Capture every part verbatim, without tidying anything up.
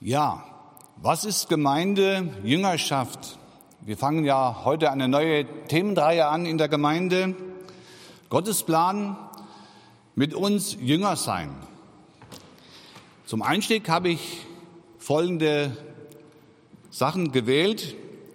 Ja, was ist Gemeinde, Jüngerschaft? Wir fangen ja heute eine neue Themenreihe an in der Gemeinde. Gottes Plan mit uns Jünger sein. Zum Einstieg habe ich folgende Sachen gewählt.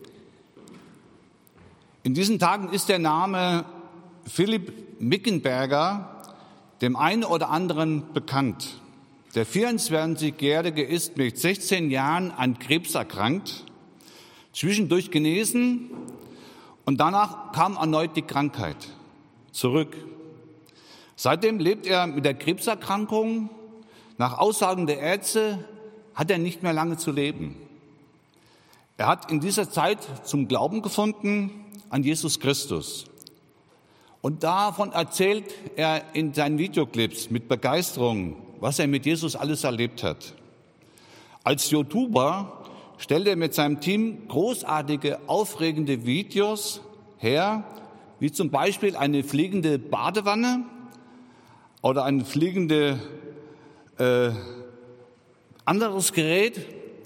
In diesen Tagen ist der Name Philipp Mickenberger dem einen oder anderen bekannt. Der vierundzwanzigjährige ist mit sechzehn Jahren an Krebs erkrankt, zwischendurch genesen und danach kam erneut die Krankheit zurück. Seitdem lebt er mit der Krebserkrankung. Nach Aussagen der Ärzte hat er nicht mehr lange zu leben. Er hat in dieser Zeit zum Glauben gefunden an Jesus Christus. Und davon erzählt er in seinen Videoclips mit Begeisterung, was er mit Jesus alles erlebt hat. Als YouTuber stellt er mit seinem Team großartige, aufregende Videos her, wie zum Beispiel eine fliegende Badewanne oder ein fliegende äh, anderes Gerät.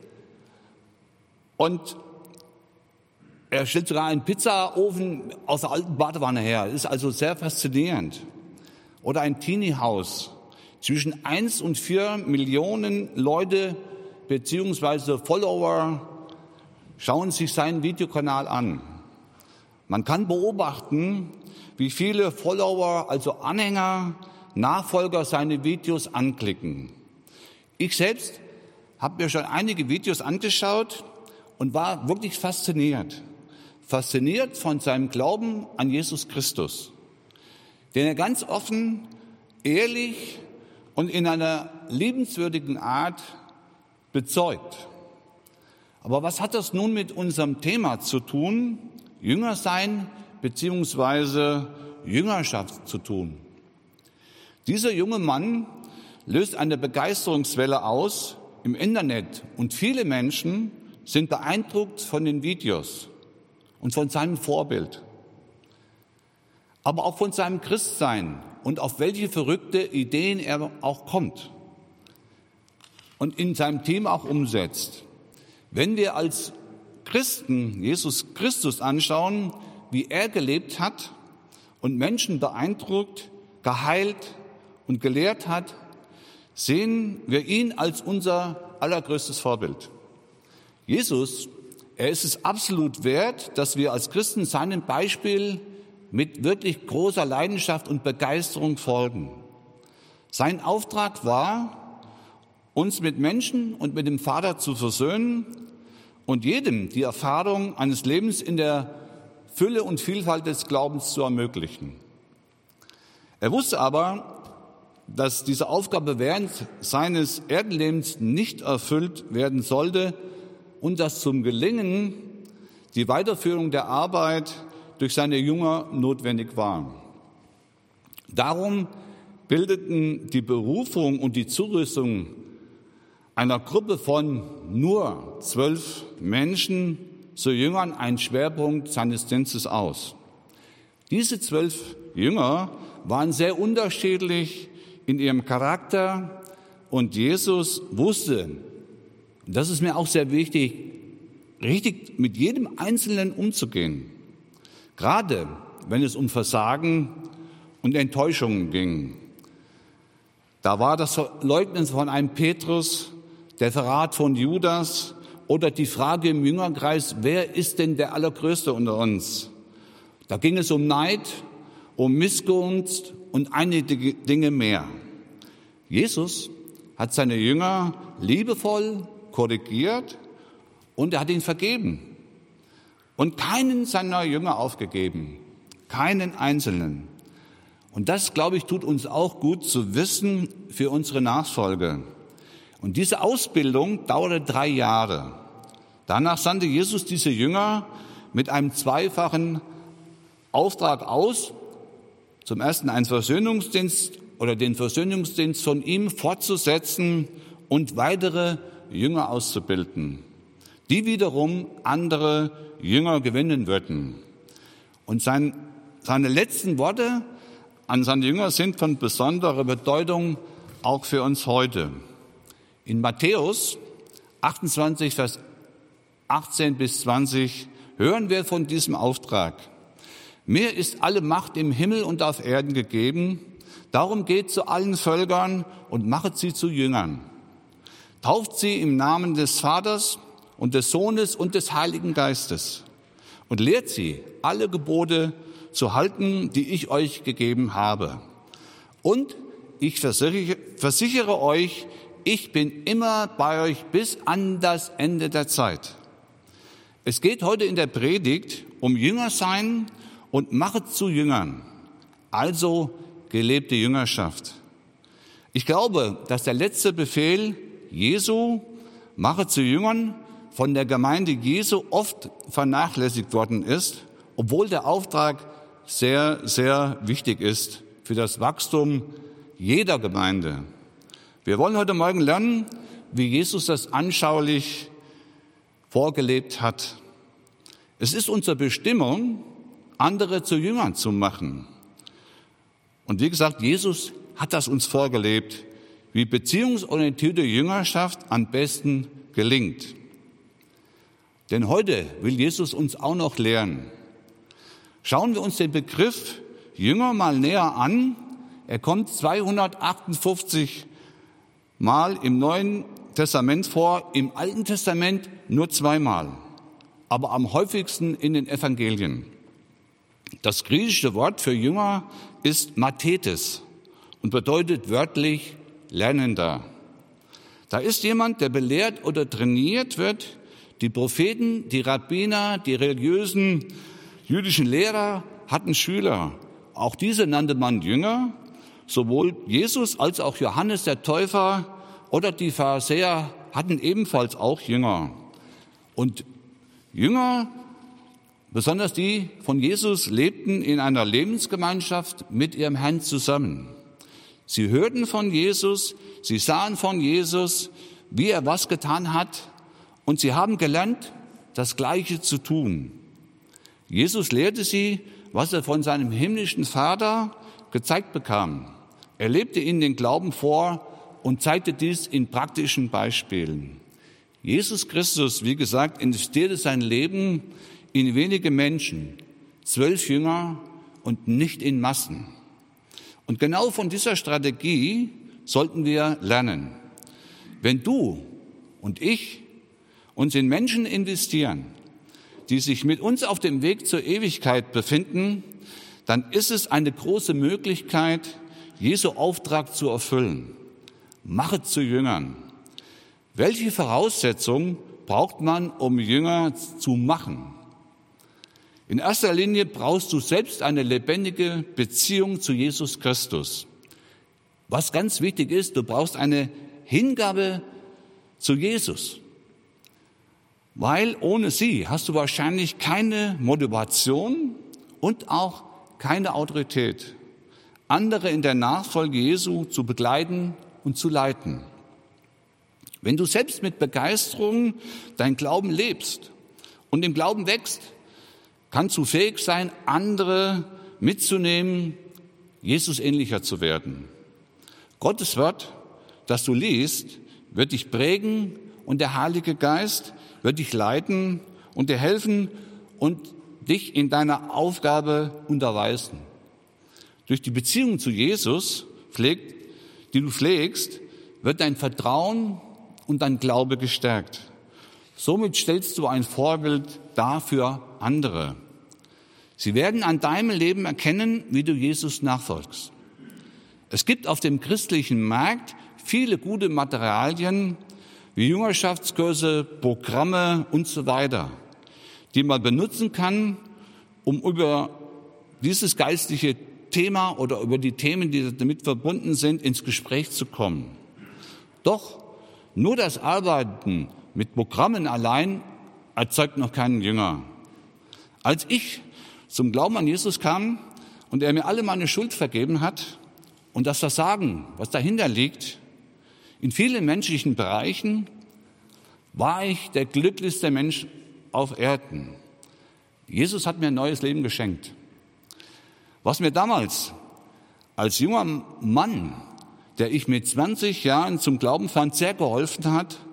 Und er stellt sogar einen Pizzaofen aus der alten Badewanne her. Das ist also sehr faszinierend. Oder ein Teenie-Haus. Zwischen eins und vier Millionen Leute beziehungsweise Follower schauen sich seinen Videokanal an. Man kann beobachten, wie viele Follower, also Anhänger, Nachfolger seine Videos anklicken. Ich selbst habe mir schon einige Videos angeschaut und war wirklich fasziniert. Fasziniert von seinem Glauben an Jesus Christus, den er ganz offen, ehrlich und in einer liebenswürdigen Art bezeugt. Aber was hat das nun mit unserem Thema zu tun, Jünger sein bzw. Jüngerschaft zu tun? Dieser junge Mann löst eine Begeisterungswelle aus im Internet und viele Menschen sind beeindruckt von den Videos und von seinem Vorbild, aber auch von seinem Christsein und auf welche verrückte Ideen er auch kommt und in seinem Team auch umsetzt. Wenn wir als Christen Jesus Christus anschauen, wie er gelebt hat und Menschen beeindruckt, geheilt und gelehrt hat, sehen wir ihn als unser allergrößtes Vorbild. Jesus, er ist es absolut wert, dass wir als Christen seinem Beispiel mit wirklich großer Leidenschaft und Begeisterung folgen. Sein Auftrag war, uns mit Menschen und mit dem Vater zu versöhnen und jedem die Erfahrung eines Lebens in der Fülle und Vielfalt des Glaubens zu ermöglichen. Er wusste aber, dass diese Aufgabe während seines Erdenlebens nicht erfüllt werden sollte und dass zum Gelingen die Weiterführung der Arbeit durch seine Jünger notwendig war. Darum bildeten die Berufung und die Zurüstung einer Gruppe von nur zwölf Menschen zu Jüngern einen Schwerpunkt seines Dienstes aus. Diese zwölf Jünger waren sehr unterschiedlich in ihrem Charakter und Jesus wusste, und das ist mir auch sehr wichtig, richtig mit jedem Einzelnen umzugehen. Gerade wenn es um Versagen und Enttäuschungen ging. Da war das Leugnen von einem Petrus, der Verrat von Judas oder die Frage im Jüngerkreis, wer ist denn der Allergrößte unter uns? Da ging es um Neid, um Missgunst und einige Dinge mehr. Jesus hat seine Jünger liebevoll korrigiert und er hat ihn vergeben und keinen seiner Jünger aufgegeben, keinen einzelnen. Und das, glaube ich, tut uns auch gut zu wissen für unsere Nachfolge. Und diese Ausbildung dauerte drei Jahre. Danach sandte Jesus diese Jünger mit einem zweifachen Auftrag aus. Zum ersten einen Versöhnungsdienst oder den Versöhnungsdienst von ihm fortzusetzen und weitere Jünger auszubilden, die wiederum andere Jünger gewinnen würden. Und sein, seine letzten Worte an seine Jünger sind von besonderer Bedeutung auch für uns heute. In Matthäus achtundzwanzig, Vers achtzehn bis zwanzig, hören wir von diesem Auftrag. Mir ist alle Macht im Himmel und auf Erden gegeben. Darum geht zu allen Völkern und machet sie zu Jüngern. Tauft sie im Namen des Vaters und des Sohnes und des Heiligen Geistes und lehrt sie, alle Gebote zu halten, die ich euch gegeben habe. Und ich versichere, versichere euch, ich bin immer bei euch bis an das Ende der Zeit. Es geht heute in der Predigt um Jüngersein und machet zu Jüngern, also gelebte Jüngerschaft. Ich glaube, dass der letzte Befehl Jesu, machet zu Jüngern, von der Gemeinde Jesu oft vernachlässigt worden ist, obwohl der Auftrag sehr, sehr wichtig ist für das Wachstum jeder Gemeinde. Wir wollen heute Morgen lernen, wie Jesus das anschaulich vorgelebt hat. Es ist unsere Bestimmung, andere zu Jüngern zu machen. Und wie gesagt, Jesus hat das uns vorgelebt, wie beziehungsorientierte Jüngerschaft am besten gelingt. Denn heute will Jesus uns auch noch lehren. Schauen wir uns den Begriff Jünger mal näher an. Er kommt zweihundertachtundfünfzig Mal im Neuen Testament vor, im Alten Testament nur zweimal, aber am häufigsten in den Evangelien. Das griechische Wort für Jünger ist Mathetes und bedeutet wörtlich Lernender. Da ist jemand, der belehrt oder trainiert wird. Die Propheten, die Rabbiner, die religiösen jüdischen Lehrer hatten Schüler. Auch diese nannte man Jünger. Sowohl Jesus als auch Johannes der Täufer oder die Pharisäer hatten ebenfalls auch Jünger. Und Jünger, besonders die von Jesus, lebten in einer Lebensgemeinschaft mit ihrem Herrn zusammen. Sie hörten von Jesus, sie sahen von Jesus, wie er was getan hat, und sie haben gelernt, das Gleiche zu tun. Jesus lehrte sie, was er von seinem himmlischen Vater gezeigt bekam. Er lebte ihnen den Glauben vor und zeigte dies in praktischen Beispielen. Jesus Christus, wie gesagt, investierte sein Leben in wenige Menschen, zwölf Jünger und nicht in Massen. Und genau von dieser Strategie sollten wir lernen. Wenn du und ich uns in Menschen investieren, die sich mit uns auf dem Weg zur Ewigkeit befinden, dann ist es eine große Möglichkeit, Jesu Auftrag zu erfüllen. Machet zu Jüngern. Welche Voraussetzungen braucht man, um Jünger zu machen? In erster Linie brauchst du selbst eine lebendige Beziehung zu Jesus Christus. Was ganz wichtig ist, du brauchst eine Hingabe zu Jesus. Weil ohne sie hast du wahrscheinlich keine Motivation und auch keine Autorität, andere in der Nachfolge Jesu zu begleiten und zu leiten. Wenn du selbst mit Begeisterung dein Glauben lebst und im Glauben wächst, kannst du fähig sein, andere mitzunehmen, Jesus ähnlicher zu werden. Gottes Wort, das du liest, wird dich prägen und der Heilige Geist wird dich leiten und dir helfen und dich in deiner Aufgabe unterweisen. Durch die Beziehung zu Jesus, pflegt, die du pflegst, wird dein Vertrauen und dein Glaube gestärkt. Somit stellst du ein Vorbild dar für andere. Sie werden an deinem Leben erkennen, wie du Jesus nachfolgst. Es gibt auf dem christlichen Markt viele gute Materialien, wie Jüngerschaftskurse, Programme und so weiter, die man benutzen kann, um über dieses geistliche Thema oder über die Themen, die damit verbunden sind, ins Gespräch zu kommen. Doch nur das Arbeiten mit Programmen allein erzeugt noch keinen Jünger. Als ich zum Glauben an Jesus kam und er mir alle meine Schuld vergeben hat und das Versagen, was dahinter liegt, in vielen menschlichen Bereichen, war ich der glücklichste Mensch auf Erden. Jesus hat mir ein neues Leben geschenkt. Was mir damals als junger Mann, der ich mit zwanzig Jahren zum Glauben fand, sehr geholfen hat,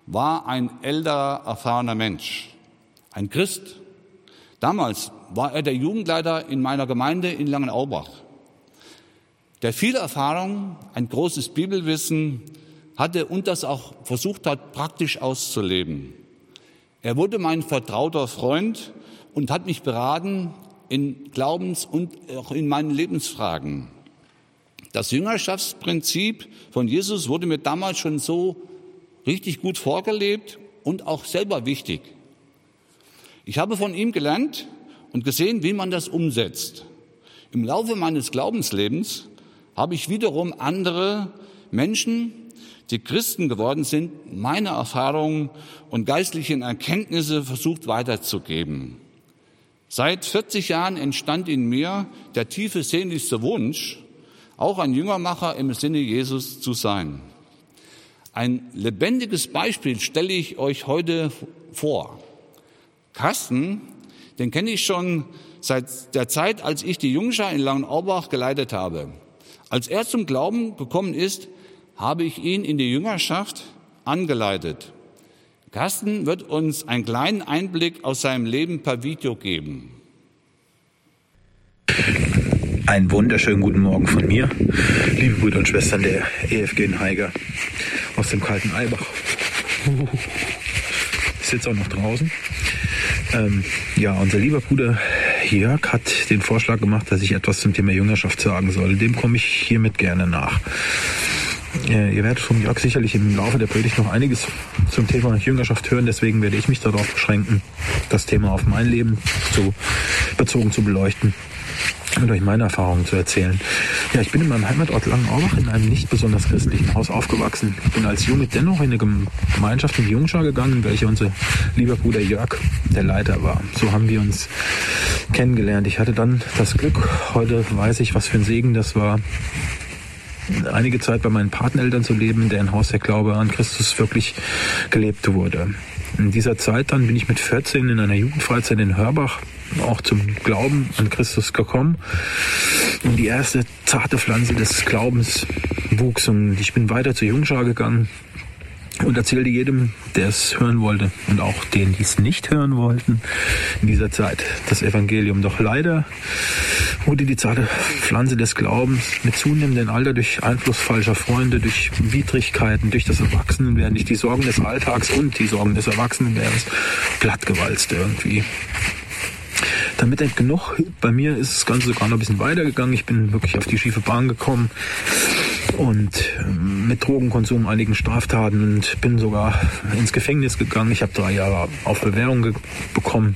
war ein älterer, erfahrener Mensch, ein Christ. Damals war er der Jugendleiter in meiner Gemeinde in Langenaubach, der viel Erfahrung, ein großes Bibelwissen hatte und das auch versucht hat, praktisch auszuleben. Er wurde mein vertrauter Freund und hat mich beraten in Glaubens- und auch in meinen Lebensfragen. Das Jüngerschaftsprinzip von Jesus wurde mir damals schon so richtig gut vorgelebt und auch selber wichtig. Ich habe von ihm gelernt und gesehen, wie man das umsetzt. Im Laufe meines Glaubenslebens habe ich wiederum andere Menschen, die Christen geworden sind, meine Erfahrungen und geistlichen Erkenntnisse versucht weiterzugeben. Seit vierzig Jahren entstand in mir der tiefe sehnlichste Wunsch, auch ein Jüngermacher im Sinne Jesus zu sein. Ein lebendiges Beispiel stelle ich euch heute vor. Carsten, den kenne ich schon seit der Zeit, als ich die Jungschar in Langenaubach geleitet habe. Als er zum Glauben gekommen ist, habe ich ihn in die Jüngerschaft angeleitet. Carsten wird uns einen kleinen Einblick aus seinem Leben per Video geben. Einen wunderschönen guten Morgen von mir, liebe Brüder und Schwestern der E F G in Haiger aus dem kalten Eibach. Ich sitze auch noch draußen. Ähm, ja, unser lieber Bruder Jörg hat den Vorschlag gemacht, dass ich etwas zum Thema Jüngerschaft sagen soll. Dem komme ich hiermit gerne nach. Äh, ihr werdet von Jörg sicherlich im Laufe der Predigt noch einiges zum Thema Jüngerschaft hören. Deswegen werde ich mich darauf beschränken, das Thema auf mein Leben zu, bezogen zu beleuchten und euch meine Erfahrungen zu erzählen. Ja, ich bin in meinem Heimatort Langenaubach in einem nicht besonders christlichen Haus aufgewachsen. Ich bin als Junge dennoch in eine Gemeinschaft in die Jungschar gegangen, in welcher unser lieber Bruder Jörg der Leiter war. So haben wir uns kennengelernt. Ich hatte dann das Glück, heute weiß ich, was für ein Segen das war, einige Zeit bei meinen Pateneltern zu leben, in deren Haus der Glaube an Christus wirklich gelebt wurde. In dieser Zeit dann bin ich mit vierzehn in einer Jugendfreizeit in Hörbach auch zum Glauben an Christus gekommen. Und die erste zarte Pflanze des Glaubens wuchs. Und ich bin weiter zur Jungschar gegangen und erzählte jedem, der es hören wollte und auch denen, die es nicht hören wollten, in dieser Zeit das Evangelium. Doch leider wurde die zarte Pflanze des Glaubens mit zunehmendem Alter durch Einfluss falscher Freunde, durch Widrigkeiten, durch das Erwachsenenwerden, durch die Sorgen des Alltags und die Sorgen des Erwachsenenwerdens plattgewalzt irgendwie. Damit nicht genug, bei mir ist das Ganze sogar noch ein bisschen weitergegangen. Ich bin wirklich auf die schiefe Bahn gekommen und mit Drogenkonsum, einigen Straftaten und bin sogar ins Gefängnis gegangen. Ich habe drei Jahre auf Bewährung ge- bekommen.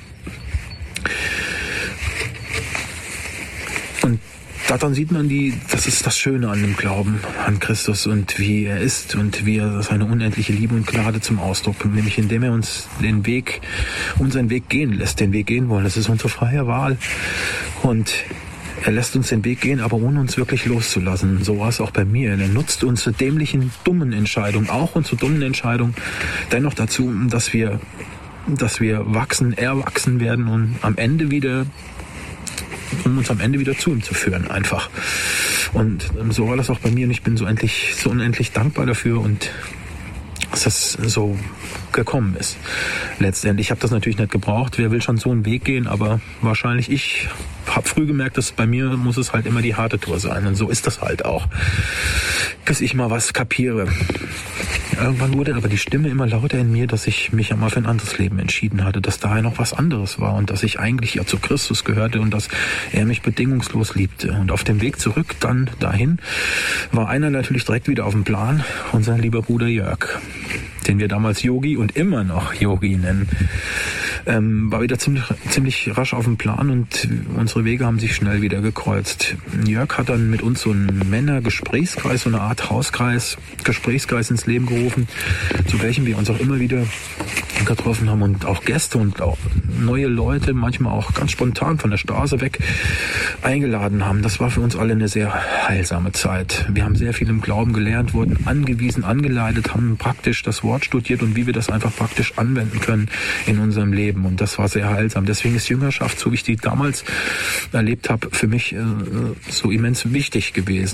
Und daran sieht man, die, das ist das Schöne an dem Glauben an Christus und wie er ist und wie er seine unendliche Liebe und Gnade zum Ausdruck bringt, nämlich indem er uns den Weg, unseren Weg gehen lässt, den Weg gehen wollen. Das ist unsere freie Wahl und er lässt uns den Weg gehen, aber ohne uns wirklich loszulassen. So war es auch bei mir. Er nutzt unsere dämlichen, dummen Entscheidungen, auch unsere dummen Entscheidungen, dennoch dazu, dass wir, dass wir wachsen, erwachsen werden und am Ende wieder um uns am Ende wieder zu ihm zu führen, einfach. Und so war das auch bei mir und ich bin so endlich, so unendlich dankbar dafür und dass das so gekommen ist. Letztendlich, ich habe das natürlich nicht gebraucht. Wer will schon so einen Weg gehen, aber wahrscheinlich ich habe früh gemerkt, dass bei mir muss es halt immer die harte Tour sein und so ist das halt auch. Bis ich mal was kapiere. Irgendwann wurde aber die Stimme immer lauter in mir, dass ich mich einmal für ein anderes Leben entschieden hatte, dass daher noch was anderes war und dass ich eigentlich ja zu Christus gehörte und dass er mich bedingungslos liebte. Und auf dem Weg zurück dann dahin war einer natürlich direkt wieder auf dem Plan, unser lieber Bruder Jörg, den wir damals Yogi und immer noch Yogi nennen. Ähm, war wieder ziemlich, ziemlich rasch auf dem Plan und unsere Wege haben sich schnell wieder gekreuzt. Jörg hat dann mit uns so einen Männergesprächskreis, so eine Art Hauskreis, Gesprächskreis ins Leben gerufen, zu welchem wir uns auch immer wieder getroffen haben und auch Gäste und auch neue Leute, manchmal auch ganz spontan von der Straße weg eingeladen haben. Das war für uns alle eine sehr heilsame Zeit. Wir haben sehr viel im Glauben gelernt, wurden angewiesen, angeleitet, haben praktisch das Wort studiert und wie wir das einfach praktisch anwenden können in unserem Leben. Und das war sehr heilsam. Deswegen ist Jüngerschaft, so wie ich die damals erlebt habe, für mich äh, so immens wichtig gewesen.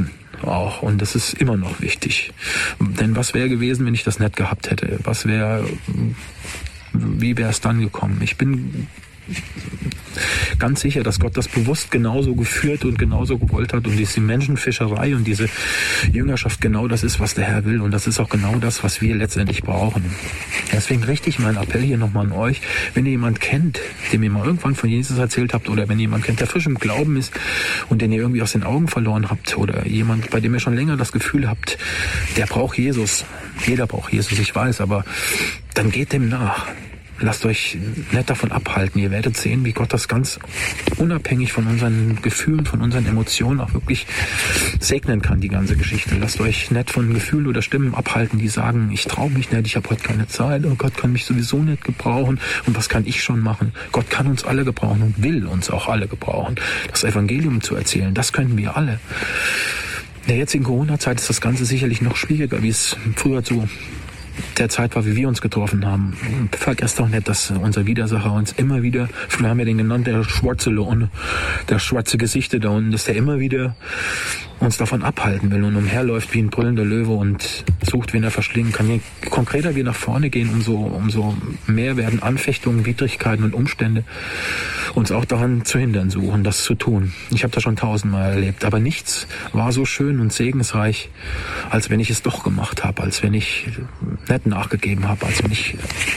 auch. Und das ist immer noch wichtig. Denn was wäre gewesen, wenn ich das nicht gehabt hätte? Was wäre, wie wäre es dann gekommen? Ich bin ganz sicher, dass Gott das bewusst genauso geführt und genauso gewollt hat und diese Menschenfischerei und diese Jüngerschaft genau das ist, was der Herr will, und das ist auch genau das, was wir letztendlich brauchen. Deswegen richte ich meinen Appell hier nochmal an euch, wenn ihr jemand kennt, dem ihr mal irgendwann von Jesus erzählt habt, oder wenn ihr jemand kennt, der frisch im Glauben ist und den ihr irgendwie aus den Augen verloren habt, oder jemand, bei dem ihr schon länger das Gefühl habt, der braucht Jesus. Jeder braucht Jesus, ich weiß, aber dann geht dem nach. Lasst euch nicht davon abhalten. Ihr werdet sehen, wie Gott das ganz unabhängig von unseren Gefühlen, von unseren Emotionen auch wirklich segnen kann, die ganze Geschichte. Lasst euch nicht von Gefühlen oder Stimmen abhalten, die sagen, ich traue mich nicht, ich habe heute keine Zeit, oh Gott kann mich sowieso nicht gebrauchen und was kann ich schon machen? Gott kann uns alle gebrauchen und will uns auch alle gebrauchen. Das Evangelium zu erzählen, das können wir alle. In der jetzigen Corona-Zeit ist das Ganze sicherlich noch schwieriger, wie es früher zu der Zeit war, wie wir uns getroffen haben. Und vergesst auch nicht, dass unser Widersacher uns immer wieder, früher haben wir den genannt, der schwarze Lohn, der schwarze Gesichter da unten, dass der immer wieder uns davon abhalten will und umherläuft wie ein brüllender Löwe und sucht, wen er verschlingen kann. Je konkreter wir nach vorne gehen, umso, umso mehr werden Anfechtungen, Widrigkeiten und Umstände uns auch daran zu hindern suchen, das zu tun. Ich habe das schon tausendmal erlebt, aber nichts war so schön und segensreich, als wenn ich es doch gemacht habe, als wenn ich nicht nachgegeben habe, als wenn ich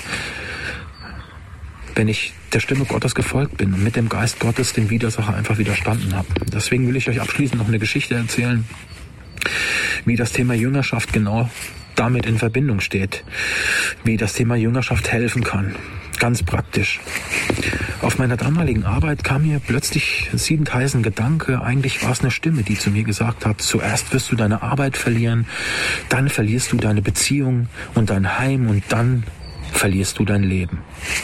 wenn ich der Stimme Gottes gefolgt bin und mit dem Geist Gottes dem Widersacher einfach widerstanden habe. Deswegen will ich euch abschließend noch eine Geschichte erzählen, wie das Thema Jüngerschaft genau damit in Verbindung steht, wie das Thema Jüngerschaft helfen kann. Ganz praktisch. Auf meiner damaligen Arbeit kam mir plötzlich siedend heißen Gedanke, eigentlich war es eine Stimme, die zu mir gesagt hat, zuerst wirst du deine Arbeit verlieren, dann verlierst du deine Beziehung und dein Heim und dann verlierst du dein Leben.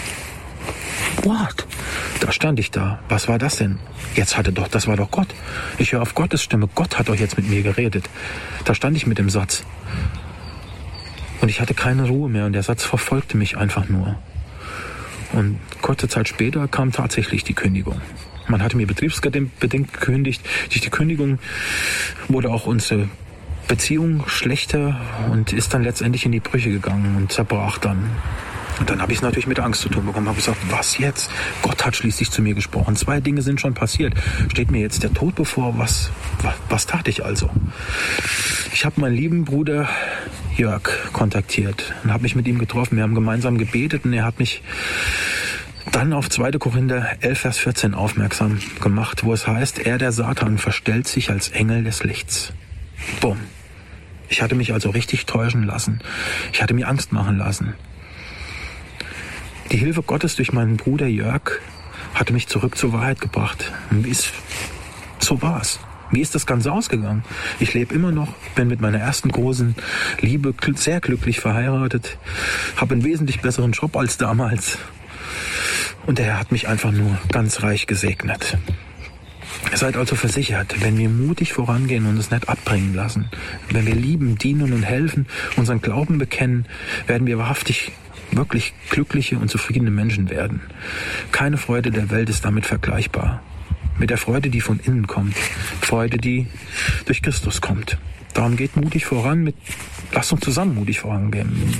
What? Da stand ich da. Was war das denn? Jetzt hatte doch, das war doch Gott. Ich höre auf Gottes Stimme. Gott hat doch jetzt mit mir geredet. Da stand ich mit dem Satz. Und ich hatte keine Ruhe mehr und der Satz verfolgte mich einfach nur. Und kurze Zeit später kam tatsächlich die Kündigung. Man hatte mir betriebsbedingt gekündigt. Durch die Kündigung wurde auch unsere Beziehung schlechter und ist dann letztendlich in die Brüche gegangen und zerbrach dann. Und dann habe ich es natürlich mit Angst zu tun bekommen. Habe gesagt, was jetzt? Gott hat schließlich zu mir gesprochen. Zwei Dinge sind schon passiert. Steht mir jetzt der Tod bevor? Was, was, was tat ich also? Ich habe meinen lieben Bruder Jörg kontaktiert und habe mich mit ihm getroffen. Wir haben gemeinsam gebetet und er hat mich dann auf zweiter Korinther elf, Vers vierzehn aufmerksam gemacht, wo es heißt, er, der Satan, verstellt sich als Engel des Lichts. Bumm. Ich hatte mich also richtig täuschen lassen. Ich hatte mir Angst machen lassen. Die Hilfe Gottes durch meinen Bruder Jörg hatte mich zurück zur Wahrheit gebracht. Und wie ist, so war's. Wie ist das Ganze ausgegangen? Ich lebe immer noch, bin mit meiner ersten großen Liebe sehr glücklich verheiratet, habe einen wesentlich besseren Job als damals. Und der Herr hat mich einfach nur ganz reich gesegnet. Seid also versichert, wenn wir mutig vorangehen und uns nicht abbringen lassen, wenn wir lieben, dienen und helfen, unseren Glauben bekennen, werden wir wahrhaftig wirklich glückliche und zufriedene Menschen werden. Keine Freude der Welt ist damit vergleichbar. Mit der Freude, die von innen kommt. Freude, die durch Christus kommt. Darum geht mutig voran. Mit, lasst uns zusammen mutig vorangehen.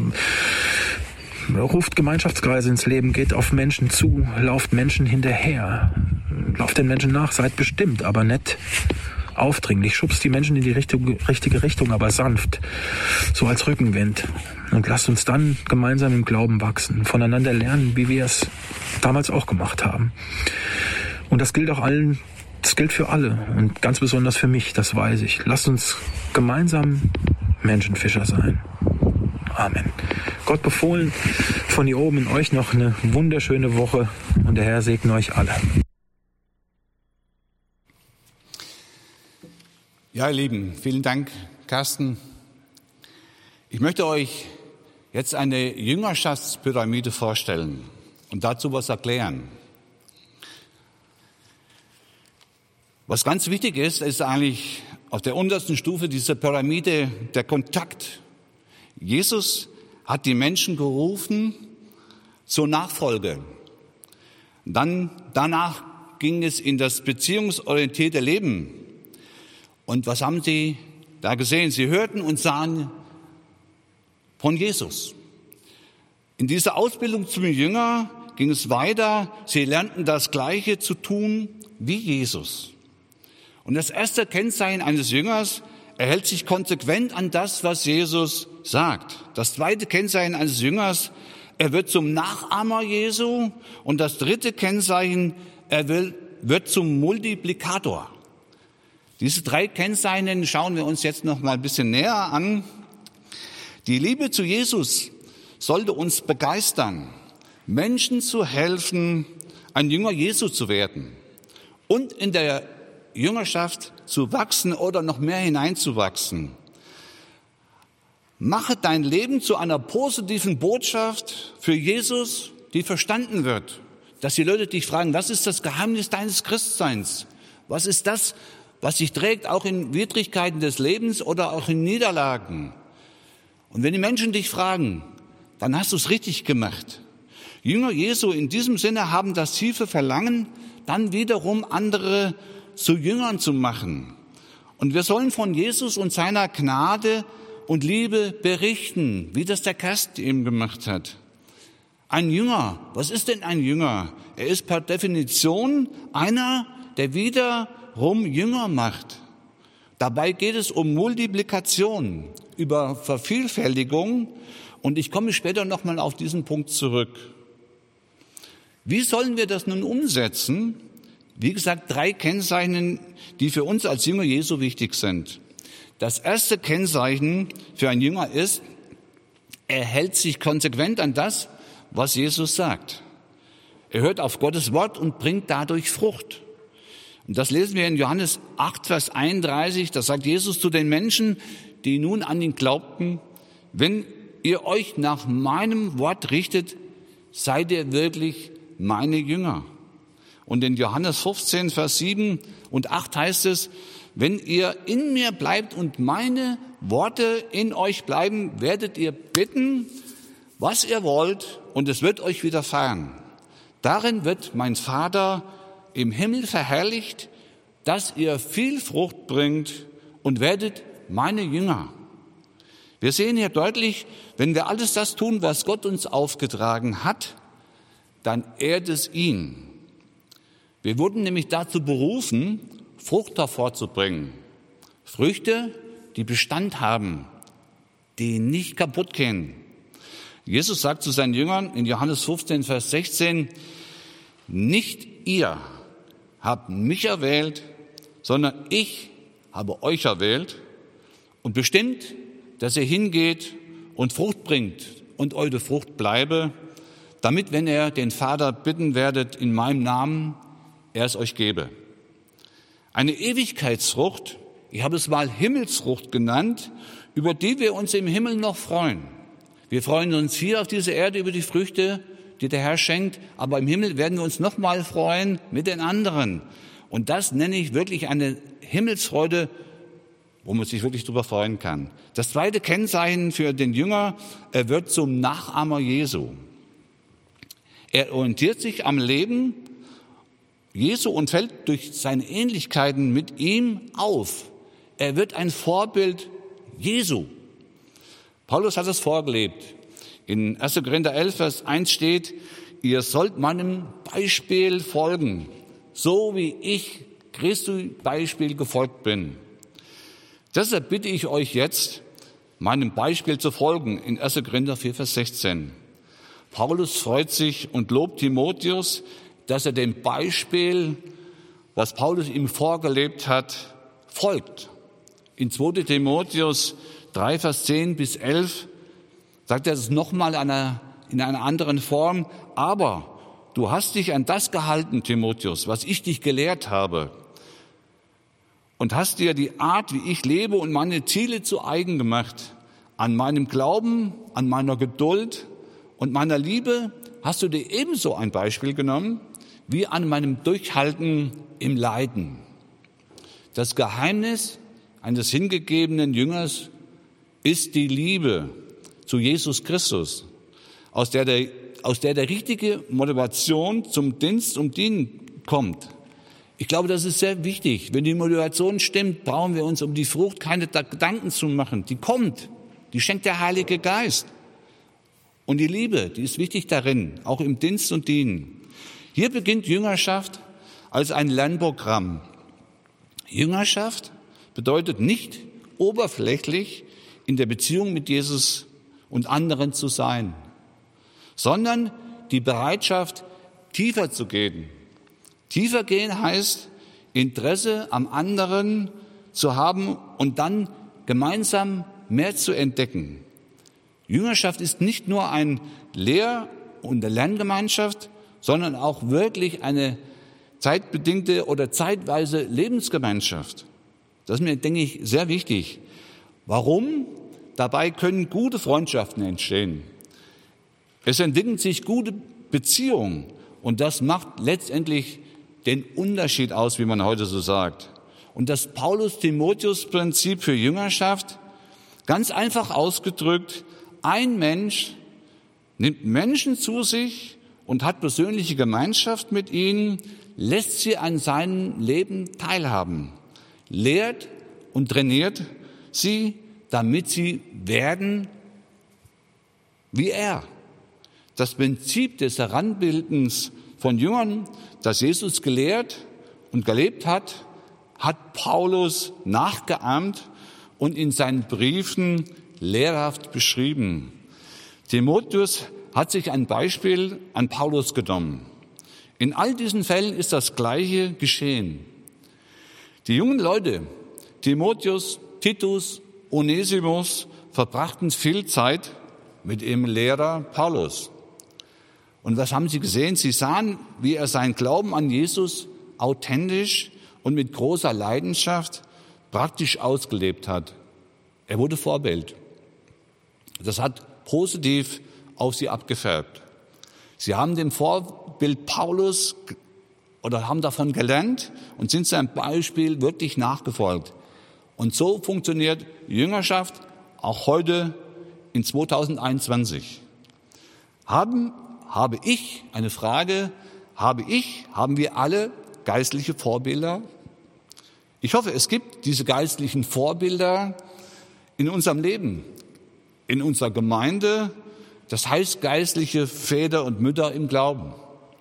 Ruft Gemeinschaftskreise ins Leben, geht auf Menschen zu, lauft Menschen hinterher. Lauft den Menschen nach, seid bestimmt, aber nicht aufdringlich. Schubst die Menschen in die richtige, richtige Richtung, aber sanft. So als Rückenwind. Und lasst uns dann gemeinsam im Glauben wachsen. Voneinander lernen, wie wir es damals auch gemacht haben. Und das gilt auch allen, das gilt für alle. Und ganz besonders für mich, das weiß ich. Lasst uns gemeinsam Menschenfischer sein. Amen. Gott befohlen von hier oben in euch noch eine wunderschöne Woche und der Herr segne euch alle. Ja, ihr Lieben, vielen Dank, Carsten. Ich möchte euch jetzt eine Jüngerschaftspyramide vorstellen und dazu was erklären. Was ganz wichtig ist, ist eigentlich auf der untersten Stufe dieser Pyramide der Kontakt. Jesus hat die Menschen gerufen zur Nachfolge. Dann, danach ging es in das beziehungsorientierte Leben. Und was haben sie da gesehen? Sie hörten und sahen von Jesus. In dieser Ausbildung zum Jünger ging es weiter. Sie lernten das Gleiche zu tun wie Jesus. Und das erste Kennzeichen eines Jüngers: er hält sich konsequent an das, was Jesus sagt. Das zweite Kennzeichen eines Jüngers: er wird zum Nachahmer Jesu. Und das dritte Kennzeichen: er will, wird zum Multiplikator. Diese drei Kennzeichen schauen wir uns jetzt noch mal ein bisschen näher an. Die Liebe zu Jesus sollte uns begeistern, Menschen zu helfen, ein Jünger Jesu zu werden und in der Jüngerschaft zu wachsen oder noch mehr hineinzuwachsen. Mache dein Leben zu einer positiven Botschaft für Jesus, die verstanden wird. Dass die Leute dich fragen, was ist das Geheimnis deines Christseins? Was ist das, was dich trägt, auch in Widrigkeiten des Lebens oder auch in Niederlagen? Und wenn die Menschen dich fragen, dann hast du es richtig gemacht. Jünger Jesu in diesem Sinne haben das tiefe Verlangen, dann wiederum andere zu Jüngern zu machen. Und wir sollen von Jesus und seiner Gnade und Liebe berichten, wie das der Kerst eben gemacht hat. Ein Jünger, was ist denn ein Jünger? Er ist per Definition einer, der wiederum Jünger macht. Dabei geht es um Multiplikation, über Vervielfältigung. Und ich komme später nochmal auf diesen Punkt zurück. Wie sollen wir das nun umsetzen? Wie gesagt, drei Kennzeichen, die für uns als Jünger Jesu wichtig sind. Das erste Kennzeichen für einen Jünger ist, er hält sich konsequent an das, was Jesus sagt. Er hört auf Gottes Wort und bringt dadurch Frucht. Und das lesen wir in Johannes acht, Vers einunddreißig. Da sagt Jesus zu den Menschen, die nun an ihn glaubten: wenn ihr euch nach meinem Wort richtet, seid ihr wirklich meine Jünger. Und in Johannes fünfzehn, Vers sieben und acht heißt es: wenn ihr in mir bleibt und meine Worte in euch bleiben, werdet ihr bitten, was ihr wollt, und es wird euch widerfahren. Darin wird mein Vater im Himmel verherrlicht, dass ihr viel Frucht bringt und werdet meine Jünger. Wir sehen hier deutlich, wenn wir alles das tun, was Gott uns aufgetragen hat, dann ehrt es ihn. Wir wurden nämlich dazu berufen, Frucht hervorzubringen. Früchte, die Bestand haben, die nicht kaputt gehen. Jesus sagt zu seinen Jüngern in Johannes fünfzehn, Vers sechzehn, nicht ihr habt mich erwählt, sondern ich habe euch erwählt und bestimmt, dass ihr hingeht und Frucht bringt und eure Frucht bleibe, damit, wenn ihr den Vater bitten werdet in meinem Namen, er es euch gebe. Eine Ewigkeitsfrucht, ich habe es mal Himmelsfrucht genannt, über die wir uns im Himmel noch freuen. Wir freuen uns hier auf dieser Erde über die Früchte, die der Herr schenkt, aber im Himmel werden wir uns noch mal freuen mit den anderen. Und das nenne ich wirklich eine Himmelsfreude, wo man sich wirklich drüber freuen kann. Das zweite Kennzeichen für den Jünger, er wird zum Nachahmer Jesu. Er orientiert sich am Leben Jesu und fällt durch seine Ähnlichkeiten mit ihm auf. Er wird ein Vorbild Jesu. Paulus hat es vorgelebt. In erster Korinther elf, Vers eins steht, ihr sollt meinem Beispiel folgen, so wie ich Christi Beispiel gefolgt bin. Deshalb bitte ich euch jetzt, meinem Beispiel zu folgen, in erster Korinther vier, Vers sechzehn. Paulus freut sich und lobt Timotheus, dass er dem Beispiel, was Paulus ihm vorgelebt hat, folgt. In zweiter Timotheus drei, Vers zehn bis elf sagt er es nochmal in einer, in einer anderen Form. Aber du hast dich an das gehalten, Timotheus, was ich dich gelehrt habe, und hast dir die Art, wie ich lebe und meine Ziele zu eigen gemacht. An meinem Glauben, an meiner Geduld und meiner Liebe hast du dir ebenso ein Beispiel genommen, wie an meinem Durchhalten im Leiden. Das Geheimnis eines hingegebenen Jüngers ist die Liebe zu Jesus Christus, aus der der, aus der der richtige Motivation zum Dienst und Dienen kommt. Ich glaube, das ist sehr wichtig. Wenn die Motivation stimmt, brauchen wir uns um die Frucht keine Gedanken zu machen. Die kommt, die schenkt der Heilige Geist. Und die Liebe, die ist wichtig darin, auch im Dienst und Dienen. Hier beginnt Jüngerschaft als ein Lernprogramm. Jüngerschaft bedeutet nicht oberflächlich in der Beziehung mit Jesus und anderen zu sein, sondern die Bereitschaft, tiefer zu gehen. Tiefer gehen heißt, Interesse am anderen zu haben und dann gemeinsam mehr zu entdecken. Jüngerschaft ist nicht nur eine Lehr- und Lerngemeinschaft, sondern auch wirklich eine zeitbedingte oder zeitweise Lebensgemeinschaft. Das ist mir, denke ich, sehr wichtig. Warum? Dabei können gute Freundschaften entstehen. Es entwickeln sich gute Beziehungen und das macht letztendlich den Unterschied aus, wie man heute so sagt. Und das Paulus-Timotheus-Prinzip für Jüngerschaft, ganz einfach ausgedrückt, ein Mensch nimmt Menschen zu sich und hat persönliche Gemeinschaft mit ihnen, lässt sie an seinem Leben teilhaben, lehrt und trainiert sie, damit sie werden wie er. Das Prinzip des Heranbildens von Jüngern, das Jesus gelehrt und gelebt hat, hat Paulus nachgeahmt und in seinen Briefen lehrhaft beschrieben. Timotheus hat sich ein Beispiel an Paulus genommen. In all diesen Fällen ist das Gleiche geschehen. Die jungen Leute, Timotheus, Titus, Onesimus, verbrachten viel Zeit mit ihrem Lehrer Paulus. Und was haben sie gesehen? Sie sahen, wie er seinen Glauben an Jesus authentisch und mit großer Leidenschaft praktisch ausgelebt hat. Er wurde Vorbild. Das hat positiv auf sie abgefärbt. Sie haben dem Vorbild Paulus oder haben davon gelernt und sind seinem Beispiel wirklich nachgefolgt. Und so funktioniert Jüngerschaft auch heute in zweitausendeinundzwanzig. Haben, habe ich eine Frage, habe ich, haben wir alle geistliche Vorbilder? Ich hoffe, es gibt diese geistlichen Vorbilder in unserem Leben, in unserer Gemeinde, das heißt geistliche Väter und Mütter im Glauben.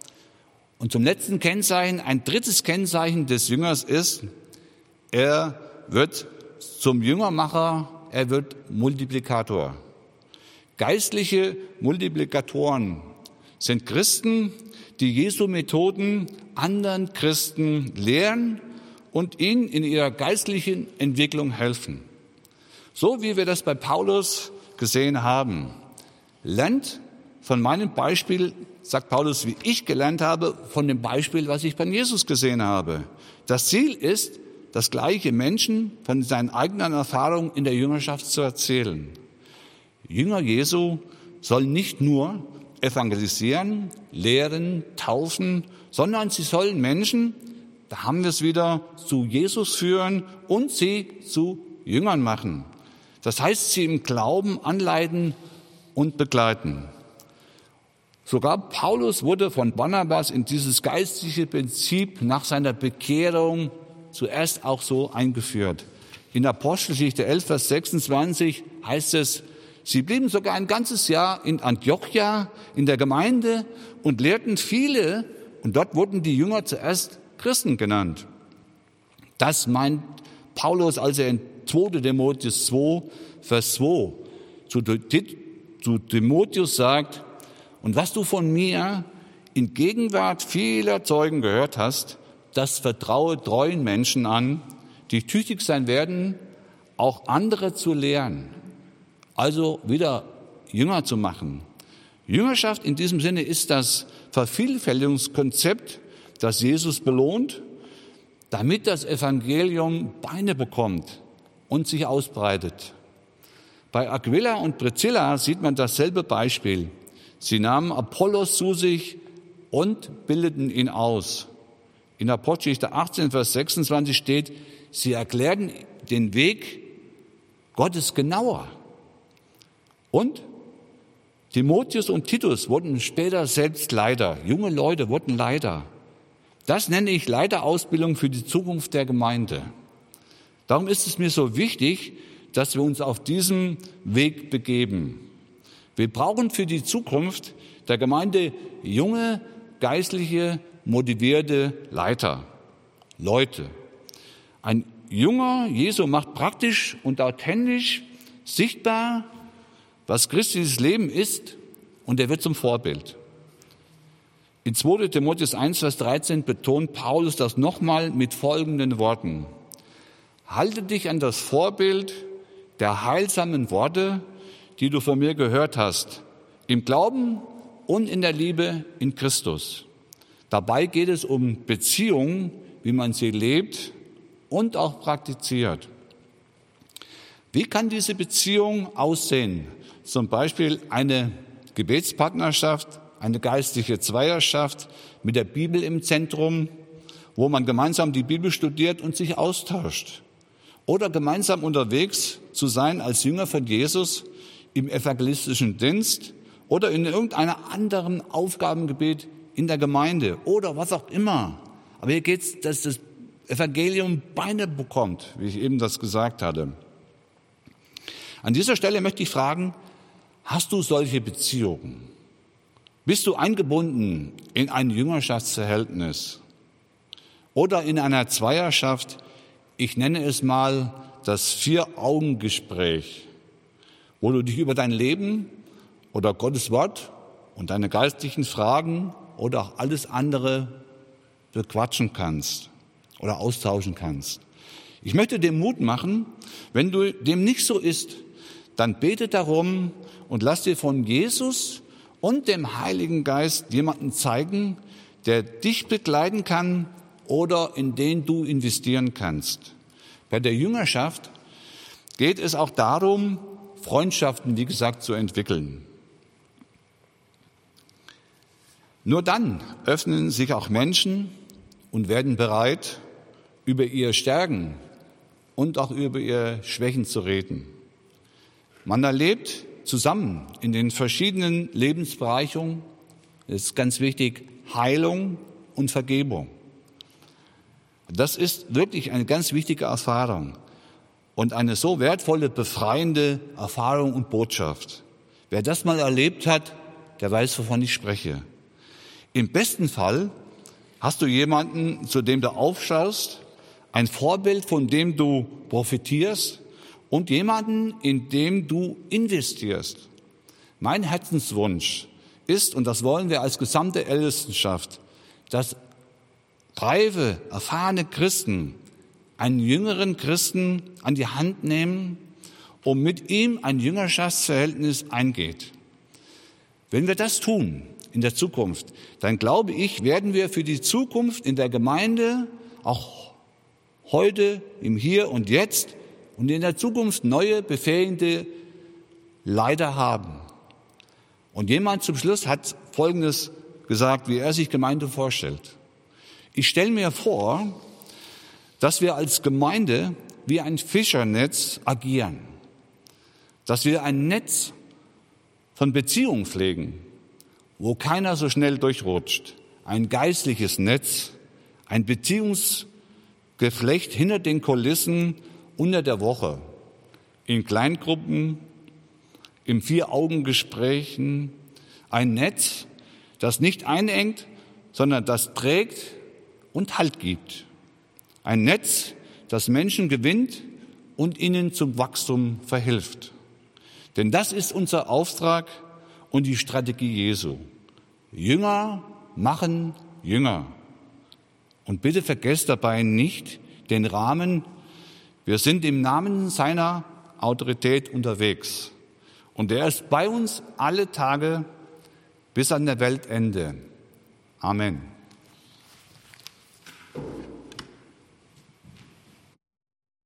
Und zum letzten Kennzeichen, ein drittes Kennzeichen des Jüngers ist, er wird zum Jüngermacher, er wird Multiplikator. Geistliche Multiplikatoren sind Christen, die Jesu Methoden anderen Christen lehren und ihnen in ihrer geistlichen Entwicklung helfen. So wie wir das bei Paulus gesehen haben. Lernt von meinem Beispiel, sagt Paulus, wie ich gelernt habe, von dem Beispiel, was ich bei Jesus gesehen habe. Das Ziel ist, das gleiche Menschen von seinen eigenen Erfahrungen in der Jüngerschaft zu erzählen. Jünger Jesu sollen nicht nur evangelisieren, lehren, taufen, sondern sie sollen Menschen, da haben wir es wieder, zu Jesus führen und sie zu Jüngern machen. Das heißt, sie im Glauben anleiten und begleiten. Sogar Paulus wurde von Barnabas in dieses geistliche Prinzip nach seiner Bekehrung zuerst auch so eingeführt. In Apostelgeschichte elf, Vers sechsundzwanzig heißt es, sie blieben sogar ein ganzes Jahr in Antiochia in der Gemeinde und lehrten viele, und dort wurden die Jünger zuerst Christen genannt. Das meint Paulus, als er in zweiter Timotheus zwei, Vers zwei zu Timotheus sagt, und was du von mir in Gegenwart vieler Zeugen gehört hast, das vertraue treuen Menschen an, die tüchtig sein werden, auch andere zu lehren. Also wieder Jünger zu machen. Jüngerschaft in diesem Sinne ist das Vervielfältigungskonzept, das Jesus belohnt, damit das Evangelium Beine bekommt und sich ausbreitet. Bei Aquila und Priscilla sieht man dasselbe Beispiel. Sie nahmen Apollos zu sich und bildeten ihn aus. In Apostelgeschichte achtzehn, Vers sechsundzwanzig steht, sie erklärten den Weg Gottes genauer. Und Timotheus und Titus wurden später selbst Leiter. Junge Leute wurden Leiter. Das nenne ich Leiterausbildung für die Zukunft der Gemeinde. Darum ist es mir so wichtig, dass wir uns auf diesem Weg begeben. Wir brauchen für die Zukunft der Gemeinde junge, geistliche, motivierte Leiter, Leute. Ein junger Jesu macht praktisch und authentisch sichtbar, was christliches Leben ist, und er wird zum Vorbild. In zweiter Timotheus eins, Vers dreizehn betont Paulus das nochmal mit folgenden Worten. Halte dich an das Vorbild der heilsamen Worte, die du von mir gehört hast, im Glauben und in der Liebe in Christus. Dabei geht es um Beziehungen, wie man sie lebt und auch praktiziert. Wie kann diese Beziehung aussehen? Zum Beispiel eine Gebetspartnerschaft, eine geistliche Zweierschaft mit der Bibel im Zentrum, wo man gemeinsam die Bibel studiert und sich austauscht. Oder gemeinsam unterwegs zu sein als Jünger von Jesus im evangelistischen Dienst oder in irgendeinem anderen Aufgabengebiet in der Gemeinde oder was auch immer. Aber hier geht es, dass das Evangelium Beine bekommt, wie ich eben das gesagt hatte. An dieser Stelle möchte ich fragen, hast du solche Beziehungen? Bist du eingebunden in ein Jüngerschaftsverhältnis oder in einer Zweierschaft? Ich nenne es mal das Vier-Augen-Gespräch, wo du dich über dein Leben oder Gottes Wort und deine geistlichen Fragen oder auch alles andere bequatschen kannst oder austauschen kannst. Ich möchte dir Mut machen, wenn du dem nicht so ist, dann bete darum und lass dir von Jesus und dem Heiligen Geist jemanden zeigen, der dich begleiten kann oder in den du investieren kannst. Bei der Jüngerschaft geht es auch darum, Freundschaften, wie gesagt, zu entwickeln. Nur dann öffnen sich auch Menschen und werden bereit, über ihre Stärken und auch über ihre Schwächen zu reden. Man erlebt zusammen in den verschiedenen Lebensbereichen, das ist ganz wichtig, Heilung und Vergebung. Das ist wirklich eine ganz wichtige Erfahrung und eine so wertvolle, befreiende Erfahrung und Botschaft. Wer das mal erlebt hat, der weiß, wovon ich spreche. Im besten Fall hast du jemanden, zu dem du aufschaust, ein Vorbild, von dem du profitierst und jemanden, in dem du investierst. Mein Herzenswunsch ist, und das wollen wir als gesamte Ältestenschaft, dass reife, erfahrene Christen einen jüngeren Christen an die Hand nehmen und mit ihm ein Jüngerschaftsverhältnis eingeht. Wenn wir das tun in der Zukunft, dann glaube ich, werden wir für die Zukunft in der Gemeinde auch heute, im Hier und Jetzt und in der Zukunft neue, befähigende Leiter haben. Und jemand zum Schluss hat Folgendes gesagt, wie er sich Gemeinde vorstellt. Ich stelle mir vor, dass wir als Gemeinde wie ein Fischernetz agieren, dass wir ein Netz von Beziehungen pflegen, wo keiner so schnell durchrutscht, ein geistliches Netz, ein Beziehungsgeflecht hinter den Kulissen unter der Woche, in Kleingruppen, in Vier-Augen-Gesprächen, ein Netz, das nicht einengt, sondern das trägt und Halt gibt. Ein Netz, das Menschen gewinnt und ihnen zum Wachstum verhilft. Denn das ist unser Auftrag und die Strategie Jesu. Jünger machen Jünger. Und bitte vergesst dabei nicht den Rahmen. Wir sind im Namen seiner Autorität unterwegs. Und er ist bei uns alle Tage bis an der Weltende. Amen.